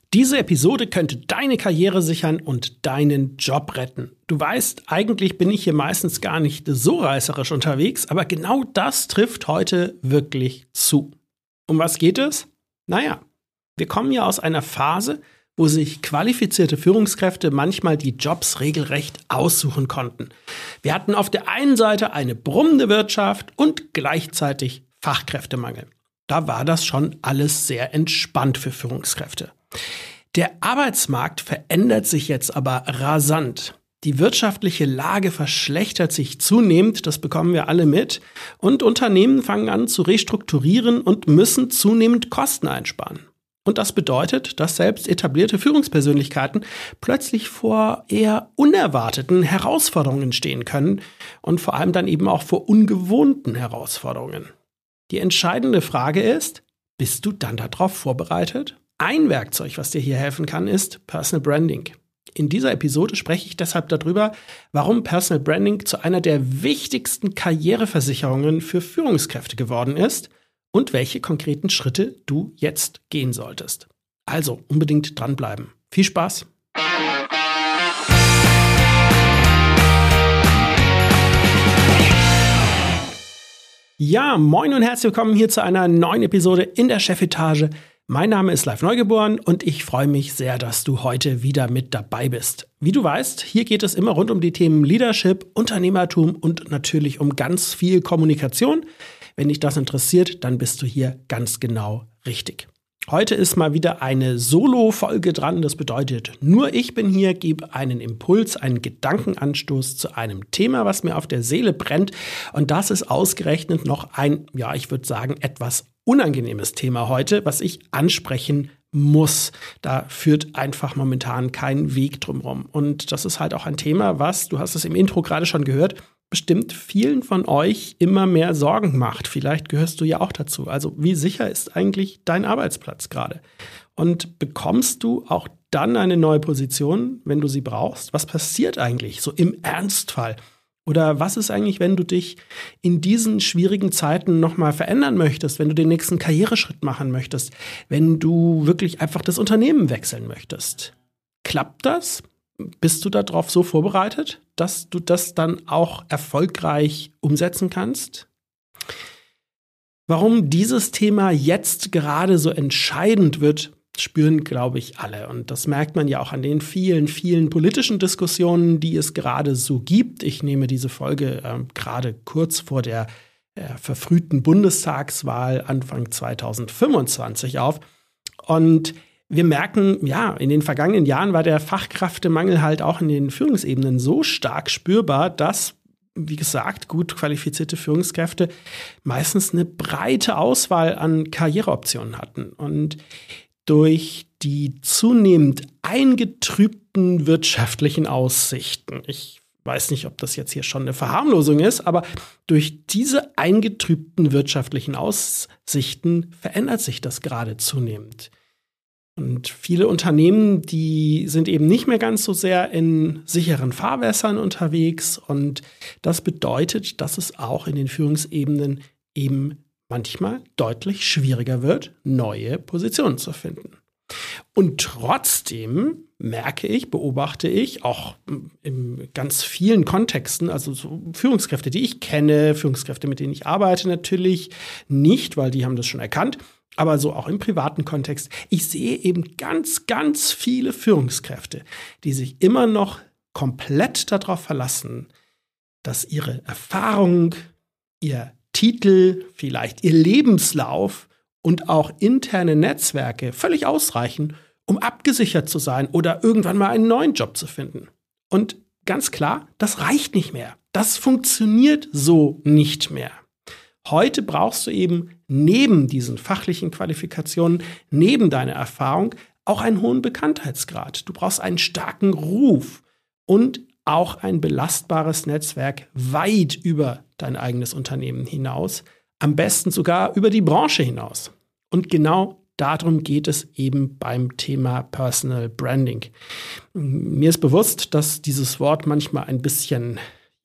Diese Episode könnte deine Karriere sichern und deinen Job retten. Du weißt, eigentlich bin ich hier meistens gar nicht so reißerisch unterwegs, aber genau das trifft heute wirklich zu. Um was geht es? Naja, wir kommen ja aus einer Phase, wo sich qualifizierte Führungskräfte manchmal die Jobs regelrecht aussuchen konnten. Wir hatten auf der einen Seite eine brummende Wirtschaft und gleichzeitig Fachkräftemangel. Da war das schon alles sehr entspannt für Führungskräfte. Der Arbeitsmarkt verändert sich jetzt aber rasant. Die wirtschaftliche Lage verschlechtert sich zunehmend, das bekommen wir alle mit. Und Unternehmen fangen an zu restrukturieren und müssen zunehmend Kosten einsparen. Und das bedeutet, dass selbst etablierte Führungspersönlichkeiten plötzlich vor eher unerwarteten Herausforderungen stehen können und vor allem dann eben auch vor ungewohnten Herausforderungen. Die entscheidende Frage ist, bist du dann darauf vorbereitet? Ein Werkzeug, was dir hier helfen kann, ist Personal Branding. In dieser Episode spreche ich deshalb darüber, warum Personal Branding zu einer der wichtigsten Karriereversicherungen für Führungskräfte geworden ist und welche konkreten Schritte du jetzt gehen solltest. Also unbedingt dranbleiben. Viel Spaß! Ja, moin und herzlich willkommen hier zu einer neuen Episode in der Chefetage. Mein Name ist Leif Neugeboren und ich freue mich sehr, dass du heute wieder mit dabei bist. Wie du weißt, hier geht es immer rund um die Themen Leadership, Unternehmertum und natürlich um ganz viel Kommunikation. Wenn dich das interessiert, dann bist du hier ganz genau richtig. Heute ist mal wieder eine Solo-Folge dran. Das bedeutet, nur ich bin hier, gebe einen Impuls, einen Gedankenanstoß zu einem Thema, was mir auf der Seele brennt. Und das ist ausgerechnet noch ein, ja, ich würde sagen, etwas unangenehmes Thema heute, was ich ansprechen muss. Da führt einfach momentan kein Weg drumherum. Und das ist halt auch ein Thema, was, du hast es im Intro gerade schon gehört, bestimmt vielen von euch immer mehr Sorgen macht. Vielleicht gehörst du ja auch dazu. Also wie sicher ist eigentlich dein Arbeitsplatz gerade? Und bekommst du auch dann eine neue Position, wenn du sie brauchst? Was passiert eigentlich so im Ernstfall? Oder was ist eigentlich, wenn du dich in diesen schwierigen Zeiten nochmal verändern möchtest, wenn du den nächsten Karriereschritt machen möchtest, wenn du wirklich einfach das Unternehmen wechseln möchtest? Klappt das? Bist du darauf so vorbereitet, dass du das dann auch erfolgreich umsetzen kannst? Warum dieses Thema jetzt gerade so entscheidend wird, spüren, glaube ich, alle. Und das merkt man ja auch an den vielen, vielen politischen Diskussionen, die es gerade so gibt. Ich nehme diese Folge gerade kurz vor der verfrühten Bundestagswahl Anfang 2025 auf. Und wir merken, ja, in den vergangenen Jahren war der Fachkräftemangel halt auch in den Führungsebenen so stark spürbar, dass, wie gesagt, gut qualifizierte Führungskräfte meistens eine breite Auswahl an Karriereoptionen hatten. Und durch die zunehmend eingetrübten wirtschaftlichen Aussichten, ich weiß nicht, ob das jetzt hier schon eine Verharmlosung ist, aber durch diese eingetrübten wirtschaftlichen Aussichten verändert sich das gerade zunehmend. Und viele Unternehmen, die sind eben nicht mehr ganz so sehr in sicheren Fahrwässern unterwegs. Und das bedeutet, dass es auch in den Führungsebenen eben manchmal deutlich schwieriger wird, neue Positionen zu finden. Und trotzdem merke ich, beobachte ich, auch in ganz vielen Kontexten, also so Führungskräfte, die ich kenne, Führungskräfte, mit denen ich arbeite, natürlich nicht, weil die haben das schon erkannt, aber so auch im privaten Kontext. Ich sehe eben ganz, ganz viele Führungskräfte, die sich immer noch komplett darauf verlassen, dass ihre Erfahrung, ihr Titel, vielleicht ihr Lebenslauf und auch interne Netzwerke völlig ausreichen, um abgesichert zu sein oder irgendwann mal einen neuen Job zu finden. Und ganz klar, das reicht nicht mehr. Das funktioniert so nicht mehr. Heute brauchst du eben neben diesen fachlichen Qualifikationen, neben deiner Erfahrung, auch einen hohen Bekanntheitsgrad. Du brauchst einen starken Ruf und auch ein belastbares Netzwerk weit über dein eigenes Unternehmen hinaus, am besten sogar über die Branche hinaus. Und genau darum geht es eben beim Thema Personal Branding. Mir ist bewusst, dass dieses Wort manchmal ein bisschen,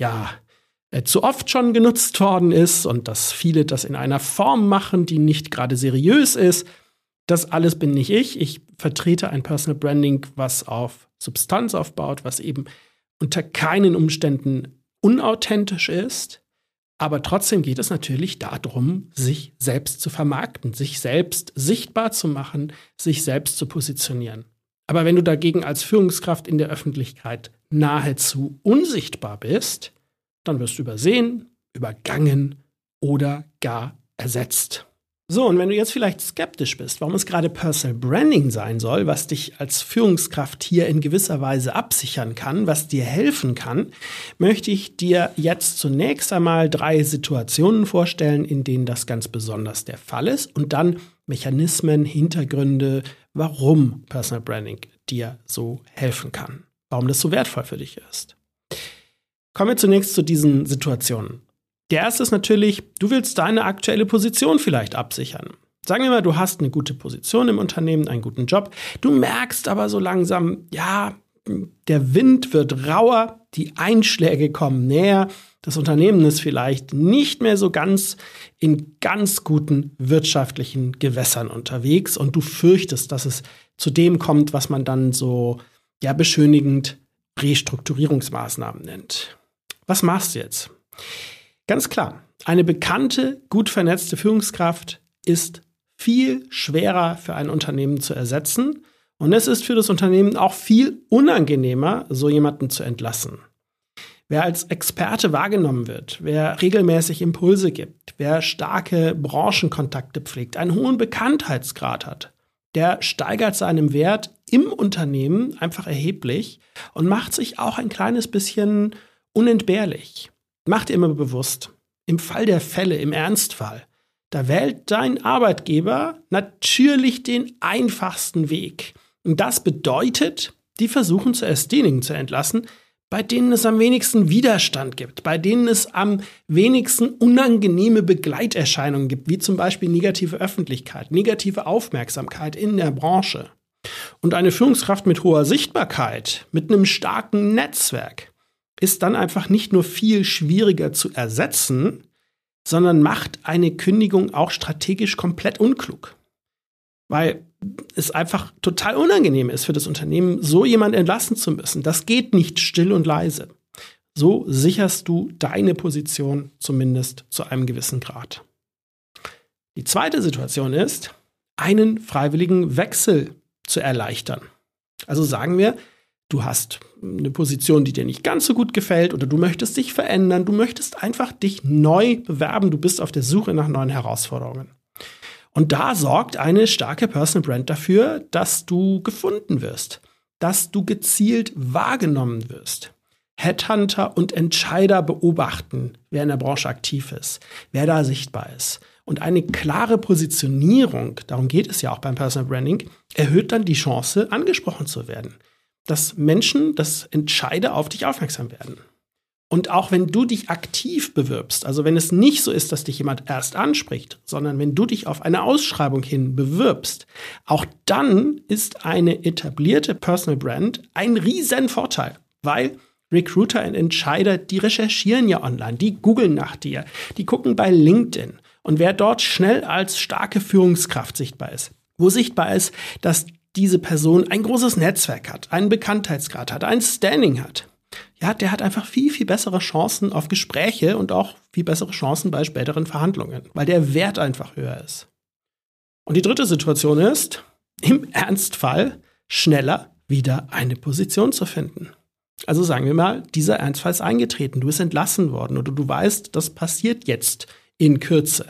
zu oft schon genutzt worden ist und dass viele das in einer Form machen, die nicht gerade seriös ist. Das alles bin nicht ich. Ich vertrete ein Personal Branding, was auf Substanz aufbaut, was eben unter keinen Umständen unauthentisch ist. Aber trotzdem geht es natürlich darum, sich selbst zu vermarkten, sich selbst sichtbar zu machen, sich selbst zu positionieren. Aber wenn du dagegen als Führungskraft in der Öffentlichkeit nahezu unsichtbar bist, dann wirst du übersehen, übergangen oder gar ersetzt. So, und wenn du jetzt vielleicht skeptisch bist, warum es gerade Personal Branding sein soll, was dich als Führungskraft hier in gewisser Weise absichern kann, was dir helfen kann, möchte ich dir jetzt zunächst einmal 3 Situationen vorstellen, in denen das ganz besonders der Fall ist und dann Mechanismen, Hintergründe, warum Personal Branding dir so helfen kann, warum das so wertvoll für dich ist. Kommen wir zunächst zu diesen Situationen. Der erste ist natürlich, du willst deine aktuelle Position vielleicht absichern. Sagen wir mal, du hast eine gute Position im Unternehmen, einen guten Job. Du merkst aber so langsam, ja, der Wind wird rauer, die Einschläge kommen näher. Das Unternehmen ist vielleicht nicht mehr so ganz in ganz guten wirtschaftlichen Gewässern unterwegs und du fürchtest, dass es zu dem kommt, was man dann so beschönigend Restrukturierungsmaßnahmen nennt. Was machst du jetzt? Ganz klar, eine bekannte, gut vernetzte Führungskraft ist viel schwerer für ein Unternehmen zu ersetzen und es ist für das Unternehmen auch viel unangenehmer, so jemanden zu entlassen. Wer als Experte wahrgenommen wird, wer regelmäßig Impulse gibt, wer starke Branchenkontakte pflegt, einen hohen Bekanntheitsgrad hat, der steigert seinen Wert im Unternehmen einfach erheblich und macht sich auch ein kleines bisschen unentbehrlich. Mach dir immer bewusst, im Fall der Fälle, im Ernstfall, da wählt dein Arbeitgeber natürlich den einfachsten Weg. Und das bedeutet, die versuchen zuerst diejenigen zu entlassen, bei denen es am wenigsten Widerstand gibt, bei denen es am wenigsten unangenehme Begleiterscheinungen gibt, wie zum Beispiel negative Öffentlichkeit, negative Aufmerksamkeit in der Branche. Und eine Führungskraft mit hoher Sichtbarkeit, mit einem starken Netzwerk, ist dann einfach nicht nur viel schwieriger zu ersetzen, sondern macht eine Kündigung auch strategisch komplett unklug. Weil es einfach total unangenehm ist für das Unternehmen, so jemanden entlassen zu müssen. Das geht nicht still und leise. So sicherst du deine Position zumindest zu einem gewissen Grad. Die zweite Situation ist, einen freiwilligen Wechsel zu erleichtern. Also sagen wir, du hast eine Position, die dir nicht ganz so gut gefällt oder du möchtest dich verändern, du möchtest einfach dich neu bewerben, du bist auf der Suche nach neuen Herausforderungen. Und da sorgt eine starke Personal Brand dafür, dass du gefunden wirst, dass du gezielt wahrgenommen wirst. Headhunter und Entscheider beobachten, wer in der Branche aktiv ist, wer da sichtbar ist. Und eine klare Positionierung, darum geht es ja auch beim Personal Branding, erhöht dann die Chance, angesprochen zu werden. Dass Menschen, dass Entscheider auf dich aufmerksam werden. Und auch wenn du dich aktiv bewirbst, also wenn es nicht so ist, dass dich jemand erst anspricht, sondern wenn du dich auf eine Ausschreibung hin bewirbst, auch dann ist eine etablierte Personal Brand ein riesen Vorteil, weil Recruiter und Entscheider, die recherchieren ja online, die googeln nach dir, die gucken bei LinkedIn. Und wer dort schnell als starke Führungskraft sichtbar ist, wo sichtbar ist, dass diese Person ein großes Netzwerk hat, einen Bekanntheitsgrad hat, ein Standing hat, ja, der hat einfach viel, viel bessere Chancen auf Gespräche und auch viel bessere Chancen bei späteren Verhandlungen, weil der Wert einfach höher ist. Und die dritte Situation ist, im Ernstfall schneller wieder eine Position zu finden. Also sagen wir mal, dieser Ernstfall ist eingetreten, du bist entlassen worden oder du weißt, das passiert jetzt in Kürze.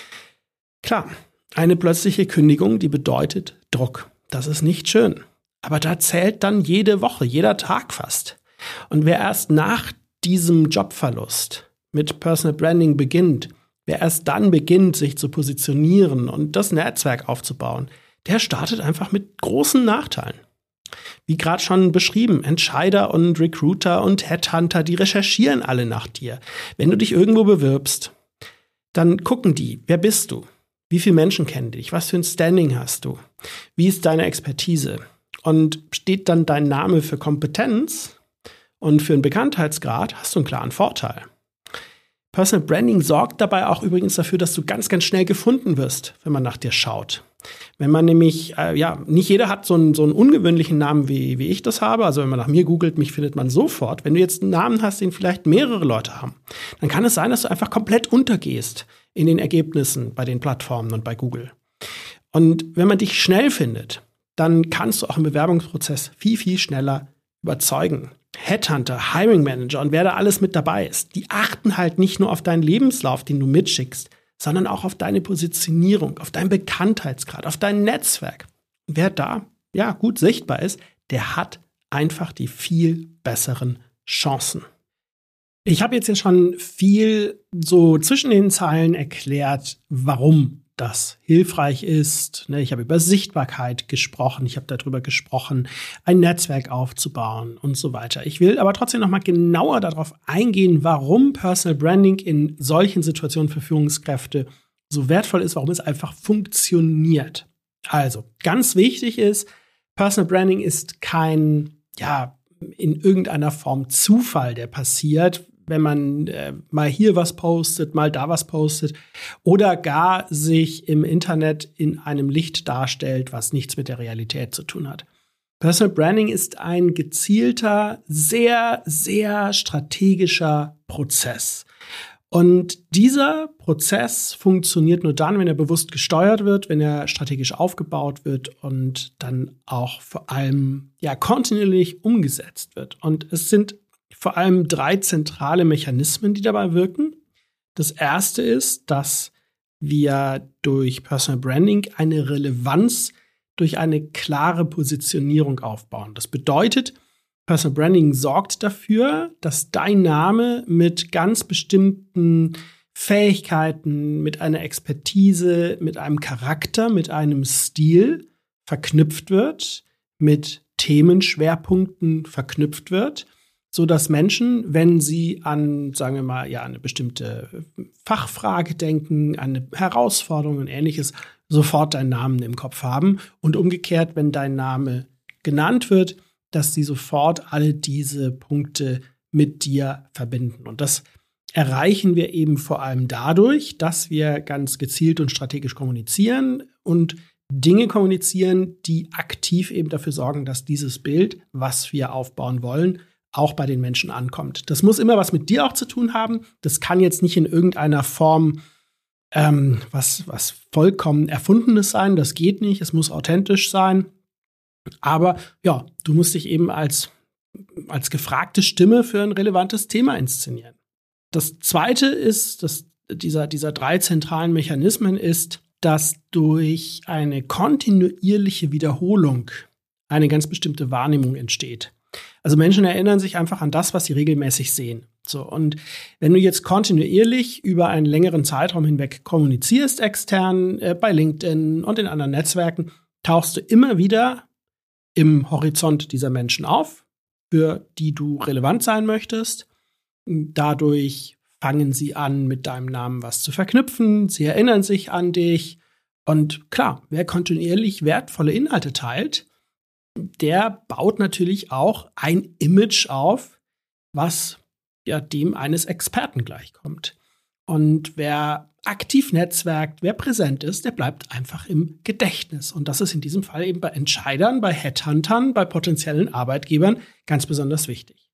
Klar, eine plötzliche Kündigung, die bedeutet Druck. Das ist nicht schön. Aber da zählt dann jede Woche, jeder Tag fast. Und wer erst nach diesem Jobverlust mit Personal Branding beginnt, wer erst dann beginnt, sich zu positionieren und das Netzwerk aufzubauen, der startet einfach mit großen Nachteilen. Wie gerade schon beschrieben, Entscheider und Recruiter und Headhunter, die recherchieren alle nach dir. Wenn du dich irgendwo bewirbst, dann gucken die, wer bist du? Wie viele Menschen kennen dich? Was für ein Standing hast du? Wie ist deine Expertise? Und steht dann dein Name für Kompetenz und für einen Bekanntheitsgrad, hast du einen klaren Vorteil. Personal Branding sorgt dabei auch übrigens dafür, dass du ganz, ganz schnell gefunden wirst, wenn man nach dir schaut. Wenn man nämlich, nicht jeder hat so einen ungewöhnlichen Namen, wie ich das habe. Also wenn man nach mir googelt, mich findet man sofort. Wenn du jetzt einen Namen hast, den vielleicht mehrere Leute haben, dann kann es sein, dass du einfach komplett untergehst in den Ergebnissen bei den Plattformen und bei Google. Und wenn man dich schnell findet, dann kannst du auch im Bewerbungsprozess viel, viel schneller überzeugen. Headhunter, Hiring Manager und wer da alles mit dabei ist, die achten halt nicht nur auf deinen Lebenslauf, den du mitschickst, sondern auch auf deine Positionierung, auf deinen Bekanntheitsgrad, auf dein Netzwerk. Und wer da gut sichtbar ist, der hat einfach die viel besseren Chancen. Ich habe jetzt ja schon viel so zwischen den Zeilen erklärt, warum das hilfreich ist. Ich habe über Sichtbarkeit gesprochen, ich habe darüber gesprochen, ein Netzwerk aufzubauen und so weiter. Ich will aber trotzdem noch mal genauer darauf eingehen, warum Personal Branding in solchen Situationen für Führungskräfte so wertvoll ist, warum es einfach funktioniert. Also, ganz wichtig ist, Personal Branding ist kein, in irgendeiner Form Zufall, der passiert, wenn man mal hier was postet, mal da was postet oder gar sich im Internet in einem Licht darstellt, was nichts mit der Realität zu tun hat. Personal Branding ist ein gezielter, sehr, sehr strategischer Prozess. Und dieser Prozess funktioniert nur dann, wenn er bewusst gesteuert wird, wenn er strategisch aufgebaut wird und dann auch vor allem kontinuierlich umgesetzt wird. Und es sind vor allem 3 zentrale Mechanismen, die dabei wirken. Das erste ist, dass wir durch Personal Branding eine Relevanz durch eine klare Positionierung aufbauen. Das bedeutet, Personal Branding sorgt dafür, dass dein Name mit ganz bestimmten Fähigkeiten, mit einer Expertise, mit einem Charakter, mit einem Stil verknüpft wird, mit Themenschwerpunkten verknüpft wird, so dass Menschen, wenn sie an, sagen wir mal, eine bestimmte Fachfrage denken, an eine Herausforderung und Ähnliches, sofort deinen Namen im Kopf haben. Und umgekehrt, wenn dein Name genannt wird, dass sie sofort alle diese Punkte mit dir verbinden. Und das erreichen wir eben vor allem dadurch, dass wir ganz gezielt und strategisch kommunizieren und Dinge kommunizieren, die aktiv eben dafür sorgen, dass dieses Bild, was wir aufbauen wollen, auch bei den Menschen ankommt. Das muss immer was mit dir auch zu tun haben. Das kann jetzt nicht in irgendeiner Form was vollkommen Erfundenes sein. Das geht nicht. Es muss authentisch sein. Aber du musst dich eben als gefragte Stimme für ein relevantes Thema inszenieren. Das Zweite ist, dass dieser 3 zentralen Mechanismen ist, dass durch eine kontinuierliche Wiederholung eine ganz bestimmte Wahrnehmung entsteht. Also Menschen erinnern sich einfach an das, was sie regelmäßig sehen. So, und wenn du jetzt kontinuierlich über einen längeren Zeitraum hinweg kommunizierst, extern, bei LinkedIn und in anderen Netzwerken, tauchst du immer wieder im Horizont dieser Menschen auf, für die du relevant sein möchtest. Dadurch fangen sie an, mit deinem Namen was zu verknüpfen. Sie erinnern sich an dich. Und klar, wer kontinuierlich wertvolle Inhalte teilt, der baut natürlich auch ein Image auf, was dem eines Experten gleichkommt. Und wer aktiv netzwerkt, wer präsent ist, der bleibt einfach im Gedächtnis. Und das ist in diesem Fall eben bei Entscheidern, bei Headhuntern, bei potenziellen Arbeitgebern ganz besonders wichtig.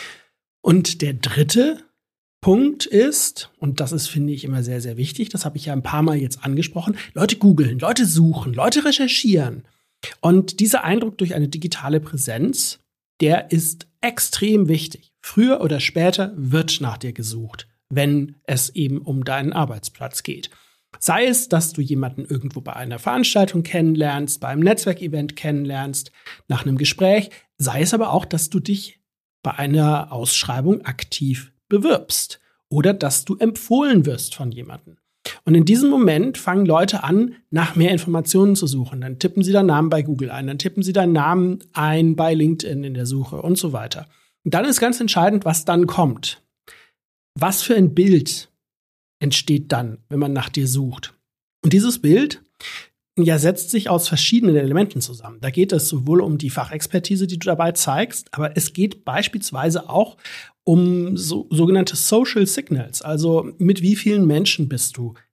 Und der dritte Punkt ist, und das ist, finde ich, immer sehr, sehr wichtig, das habe ich ja ein paar Mal jetzt angesprochen, Leute googeln, Leute suchen, Leute recherchieren. Und dieser Eindruck durch eine digitale Präsenz, der ist extrem wichtig. Früher oder später wird nach dir gesucht, wenn es eben um deinen Arbeitsplatz geht. Sei es, dass du jemanden irgendwo bei einer Veranstaltung kennenlernst, bei einem Netzwerkevent kennenlernst, nach einem Gespräch, sei es aber auch, dass du dich bei einer Ausschreibung aktiv bewirbst oder dass du empfohlen wirst von jemandem. Und in diesem Moment fangen Leute an, nach mehr Informationen zu suchen. Dann tippen sie deinen Namen bei Google ein, dann tippen sie deinen Namen ein bei LinkedIn in der Suche und so weiter. Und dann ist ganz entscheidend, was dann kommt. Was für ein Bild entsteht dann, wenn man nach dir sucht? Und dieses Bild setzt sich aus verschiedenen Elementen zusammen. Da geht es sowohl um die Fachexpertise, die du dabei zeigst, aber es geht beispielsweise auch um sogenannte Social Signals. Also mit wie vielen Menschen bist du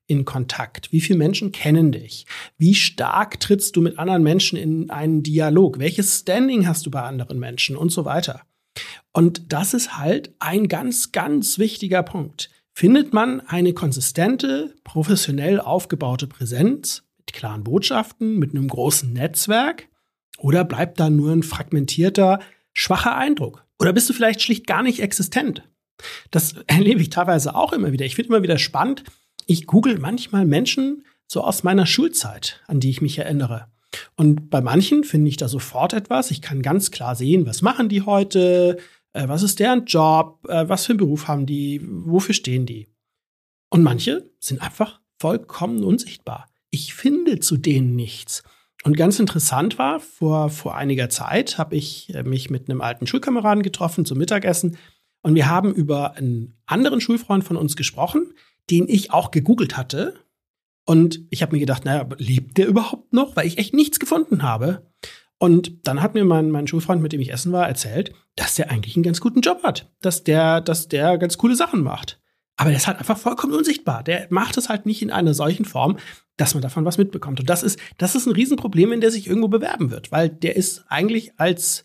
in Kontakt? Wie viele Menschen kennen dich? Wie stark trittst du mit anderen Menschen in einen Dialog? Welches Standing hast du bei anderen Menschen und so weiter? Und das ist halt ein ganz, ganz wichtiger Punkt. Findet man eine konsistente, professionell aufgebaute Präsenz mit klaren Botschaften, mit einem großen Netzwerk? Oder bleibt da nur ein fragmentierter, schwacher Eindruck? Oder bist du vielleicht schlicht gar nicht existent? Das erlebe ich teilweise auch immer wieder. Ich finde immer wieder spannend. Ich google manchmal Menschen so aus meiner Schulzeit, an die ich mich erinnere. Und bei manchen finde ich da sofort etwas. Ich kann ganz klar sehen, was machen die heute, was ist deren Job, was für einen Beruf haben die, wofür stehen die. Und manche sind einfach vollkommen unsichtbar. Ich finde zu denen nichts. Und ganz interessant war, vor einiger Zeit habe ich mich mit einem alten Schulkameraden getroffen zum Mittagessen. Und wir haben über einen anderen Schulfreund von uns gesprochen, den ich auch gegoogelt hatte. Und ich habe mir gedacht, naja, lebt der überhaupt noch? Weil ich echt nichts gefunden habe. Und dann hat mir mein Schulfreund, mit dem ich essen war, erzählt, dass der eigentlich einen ganz guten Job hat. Dass der ganz coole Sachen macht. Aber der ist halt einfach vollkommen unsichtbar. Der macht es halt nicht in einer solchen Form, dass man davon was mitbekommt. Und das ist ein Riesenproblem, in der sich irgendwo bewerben wird. Weil der ist eigentlich als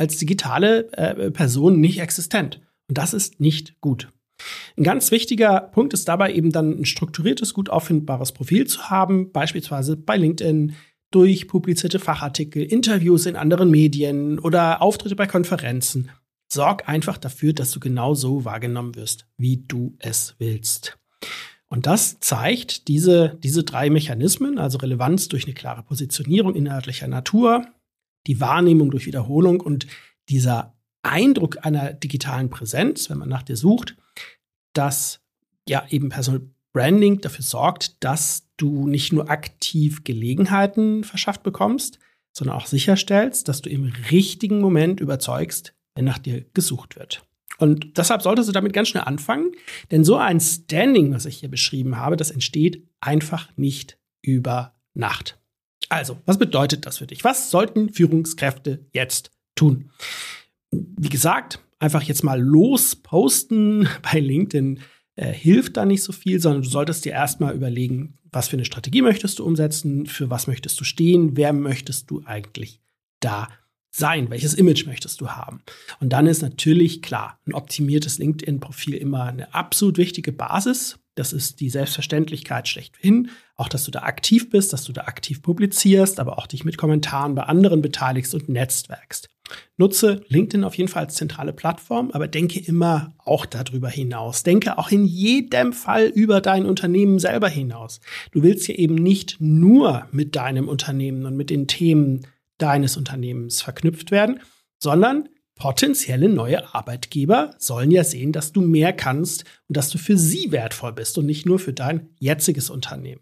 digitale Person nicht existent. Und das ist nicht gut. Ein ganz wichtiger Punkt ist dabei eben dann ein strukturiertes, gut auffindbares Profil zu haben, beispielsweise bei LinkedIn durch publizierte Fachartikel, Interviews in anderen Medien oder Auftritte bei Konferenzen. Sorg einfach dafür, dass du genau so wahrgenommen wirst, wie du es willst. Und das zeigt diese 3 Mechanismen, also Relevanz durch eine klare Positionierung inhaltlicher Natur, die Wahrnehmung durch Wiederholung und dieser Eindruck einer digitalen Präsenz, wenn man nach dir sucht, dass ja eben Personal Branding dafür sorgt, dass du nicht nur aktiv Gelegenheiten verschafft bekommst, sondern auch sicherstellst, dass du im richtigen Moment überzeugst, wenn nach dir gesucht wird. Und deshalb solltest du damit ganz schnell anfangen, denn so ein Standing, was ich hier beschrieben habe, das entsteht einfach nicht über Nacht. Also, was bedeutet das für dich? Was sollten Führungskräfte jetzt tun? Wie gesagt, einfach jetzt mal losposten bei LinkedIn hilft da nicht so viel, sondern du solltest dir erstmal überlegen, was für eine Strategie möchtest du umsetzen, für was möchtest du stehen, wer möchtest du eigentlich da sein, welches Image möchtest du haben. Und dann ist natürlich klar, ein optimiertes LinkedIn-Profil immer eine absolut wichtige Basis. Das ist die Selbstverständlichkeit schlechthin, auch dass du da aktiv bist, dass du da aktiv publizierst, aber auch dich mit Kommentaren bei anderen beteiligst und netzwerkst. Nutze LinkedIn auf jeden Fall als zentrale Plattform, aber denke immer auch darüber hinaus. Denke auch in jedem Fall über dein Unternehmen selber hinaus. Du willst ja eben nicht nur mit deinem Unternehmen und mit den Themen deines Unternehmens verknüpft werden, sondern potenzielle neue Arbeitgeber sollen ja sehen, dass du mehr kannst und dass du für sie wertvoll bist und nicht nur für dein jetziges Unternehmen.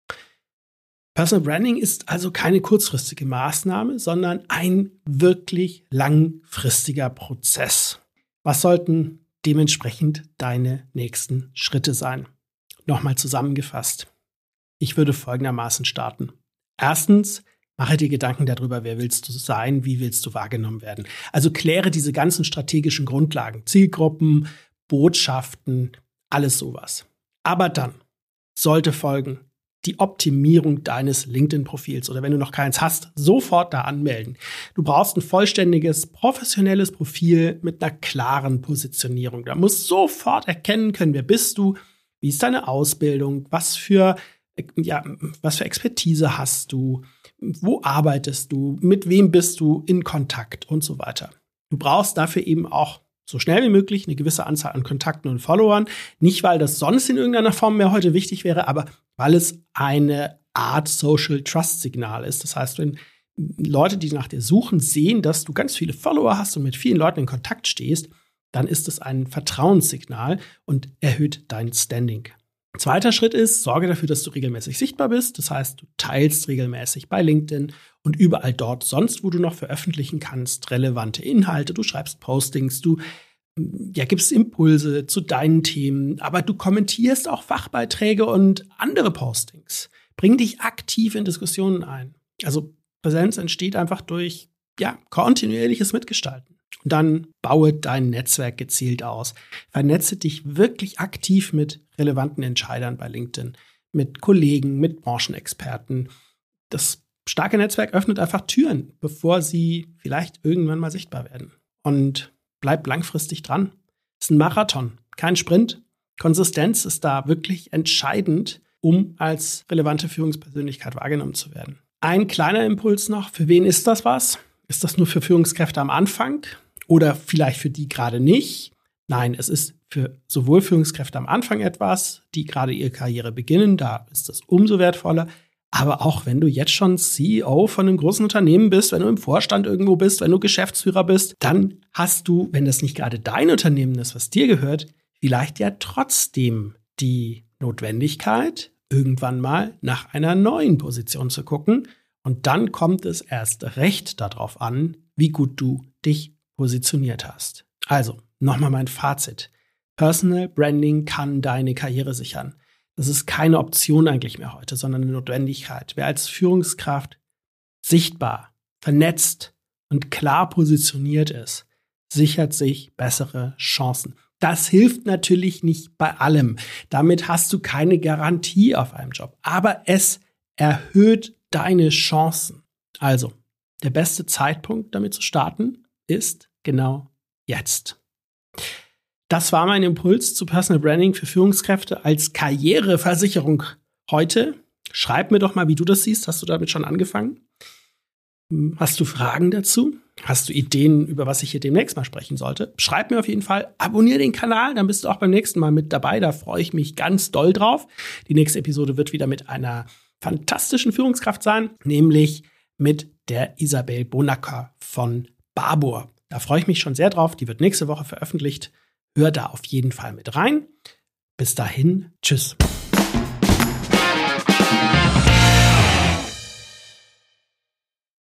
Personal Branding ist also keine kurzfristige Maßnahme, sondern ein wirklich langfristiger Prozess. Was sollten dementsprechend deine nächsten Schritte sein? Nochmal zusammengefasst. Ich würde folgendermaßen starten. Erstens, mache dir Gedanken darüber, wer willst du sein, wie willst du wahrgenommen werden. Also kläre diese ganzen strategischen Grundlagen, Zielgruppen, Botschaften, alles sowas. Aber dann sollte folgen die Optimierung deines LinkedIn-Profils oder wenn du noch keins hast, sofort da anmelden. Du brauchst ein vollständiges, professionelles Profil mit einer klaren Positionierung. Da musst sofort erkennen können, wer bist du, wie ist deine Ausbildung, was für Expertise hast du, wo arbeitest du, mit wem bist du in Kontakt und so weiter. Du brauchst dafür eben auch so schnell wie möglich eine gewisse Anzahl an Kontakten und Followern. Nicht, weil das sonst in irgendeiner Form mehr heute wichtig wäre, aber weil es eine Art Social Trust Signal ist. Das heißt, wenn Leute, die nach dir suchen, sehen, dass du ganz viele Follower hast und mit vielen Leuten in Kontakt stehst, dann ist es ein Vertrauenssignal und erhöht dein Standing. Zweiter Schritt ist, sorge dafür, dass du regelmäßig sichtbar bist. Das heißt, du teilst regelmäßig bei LinkedIn und überall dort sonst, wo du noch veröffentlichen kannst, relevante Inhalte. Du schreibst Postings, du gibst Impulse zu deinen Themen, aber du kommentierst auch Fachbeiträge und andere Postings. Bring dich aktiv in Diskussionen ein. Also Präsenz entsteht einfach durch kontinuierliches Mitgestalten. Und dann baue dein Netzwerk gezielt aus. Vernetze dich wirklich aktiv mit relevanten Entscheidern bei LinkedIn. mit Kollegen, mit Branchenexperten. Das starke Netzwerk öffnet einfach Türen, bevor sie vielleicht irgendwann mal sichtbar werden. Und bleib langfristig dran. Es ist ein Marathon, kein Sprint. Konsistenz ist da wirklich entscheidend, um als relevante Führungspersönlichkeit wahrgenommen zu werden. Ein kleiner Impuls noch. Für wen ist das was? Ist das nur für Führungskräfte am Anfang oder vielleicht für die gerade nicht? Nein, es ist für sowohl Führungskräfte am Anfang etwas, die gerade ihre Karriere beginnen, da ist das umso wertvoller. Aber auch wenn du jetzt schon CEO von einem großen Unternehmen bist, wenn du im Vorstand irgendwo bist, wenn du Geschäftsführer bist, dann hast du, wenn das nicht gerade dein Unternehmen ist, was dir gehört, vielleicht ja trotzdem die Notwendigkeit, irgendwann mal nach einer neuen Position zu gucken. Und dann kommt es erst recht darauf an, wie gut du dich positioniert hast. Also, nochmal mein Fazit. Personal Branding kann deine Karriere sichern. Das ist keine Option eigentlich mehr heute, sondern eine Notwendigkeit. Wer als Führungskraft sichtbar, vernetzt und klar positioniert ist, sichert sich bessere Chancen. Das hilft natürlich nicht bei allem. Damit hast du keine Garantie auf einem Job. Aber es erhöht deine Chancen. Also, der beste Zeitpunkt, damit zu starten, ist genau jetzt. Das war mein Impuls zu Personal Branding für Führungskräfte als Karriereversicherung heute. Schreib mir doch mal, wie du das siehst. Hast du damit schon angefangen? Hast du Fragen dazu? Hast du Ideen, über was ich hier demnächst mal sprechen sollte? Schreib mir auf jeden Fall. Abonniere den Kanal, dann bist du auch beim nächsten Mal mit dabei. Da freue ich mich ganz doll drauf. Die nächste Episode wird wieder mit einer fantastischen Führungskraft sein, nämlich mit der Isabel Bonacker von Barbour. Da freue ich mich schon sehr drauf. Die wird nächste Woche veröffentlicht. Hör da auf jeden Fall mit rein. Bis dahin, tschüss.